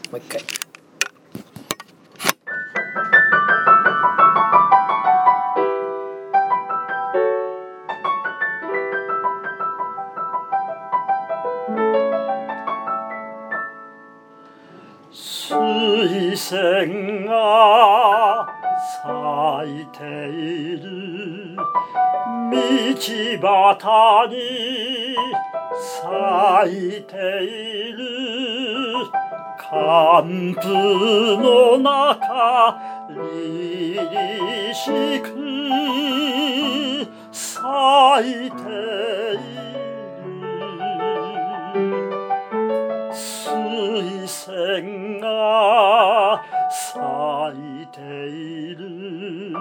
もう一回。 水仙が咲いている道端に咲いている寒風の中凛々しく咲いている水仙が咲いている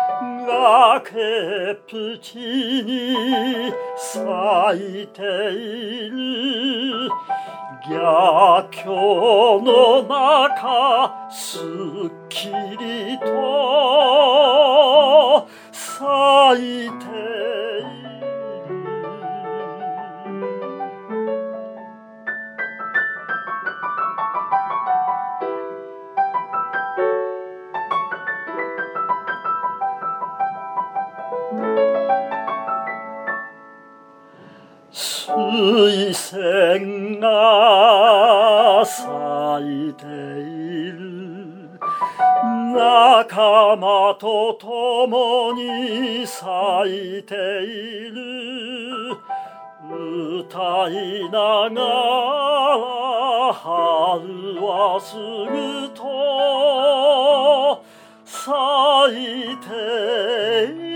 崖っぷちに咲いている逆境の中すっきりと咲いている水仙が咲いている仲間と共に咲いている歌いながら春はすぐと咲いている